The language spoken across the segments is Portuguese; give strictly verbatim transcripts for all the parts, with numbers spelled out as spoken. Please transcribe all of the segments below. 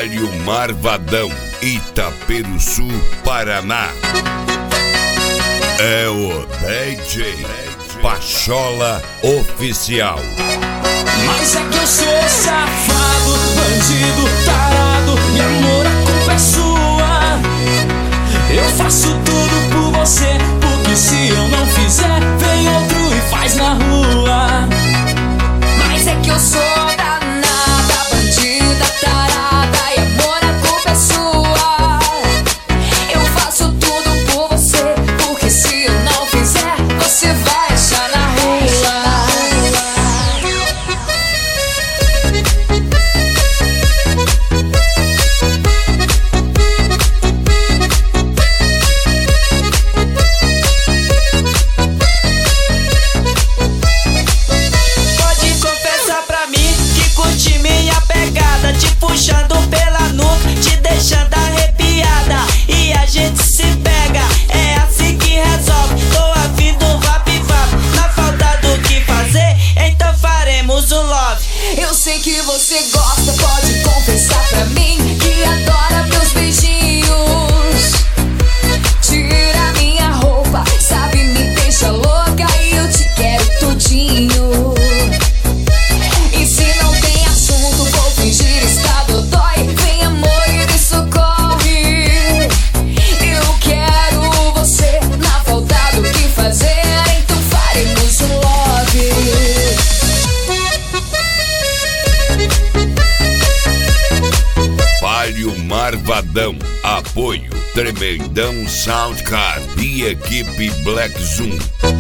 Palio Marvadão, Itaperuçu, Paraná. É o D J Pachola Oficial. Mas é que eu sou safado, bandido, tarado, e amor, a culpa é sua. Eu faço tudo por você, porque se eu não fizer, vem outro e faz na rua. Mas é que eu sou danada, bandida, tarada, e amor, a culpa é sua. Eu faço tudo por você, porque se eu não fizer, você vai achar na rua. Puxando pela nuca, te deixando arrepiada, e a gente se pega, é assim que resolve. Tô a fim do vap-vap, na falta do que fazer, então faremos um love. Eu sei que você gosta, pode confessar pra mim que adora meus beijinhos. Tira minha roupa, sabe, me deixa louca, e eu te quero tudinho. E se não tem assunto, vou fingir estar dodói. Vem amor e me socorre. Eu quero você, na falta do que fazer, então faremos um love. Palio Marvadão, apoio Tremendão Soundcard e equipe Black Zoom.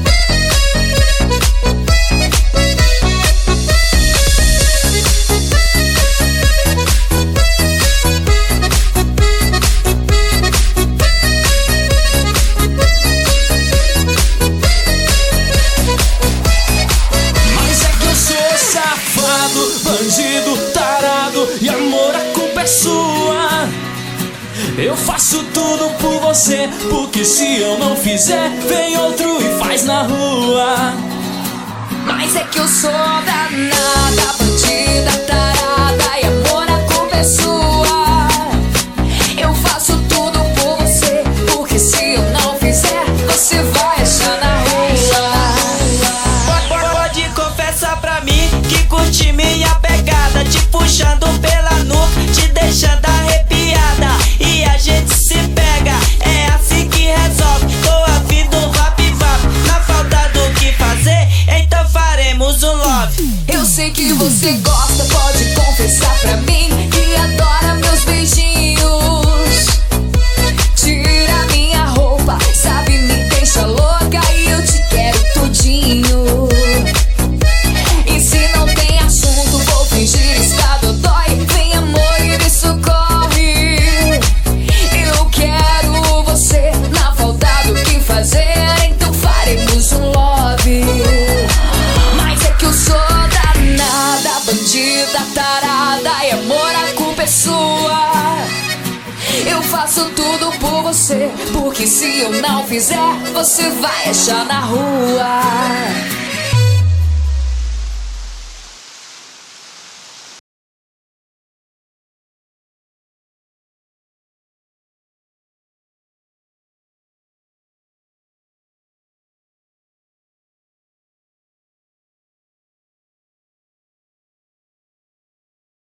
Bandido, tarado, e amor, a culpa é sua. Eu faço tudo por você, porque se eu não fizer, vem outro e faz na rua. Mas é que eu sou danada, bandida, tarada, e amor, a culpa é sua. Eu faço tudo por você, porque se eu não fizer, você vai achar na rua. Pode confessar pra mim que curte minha pegada, te puxando pela nuca, te deixando arrepiada, e a gente se pega, é assim que resolve. Tô a fim do vap-vap, na falta do que fazer, então faremos um love. Eu sei que você gosta, pode confessar pra mim que adora meus beijinhos. Tira minha roupa, sabe, me deixa louca, e eu te quero tudinho. E se não tem assunto, vou fingir estar dodói. Vem amor e me socorre. Eu quero você, na falta do que fazer, então faremos um love. Mas é que eu sou danada, bandida, tarada, e amor, a culpa é sua. Eu faço tudo por você, porque se eu não fizer, você vai achar na rua.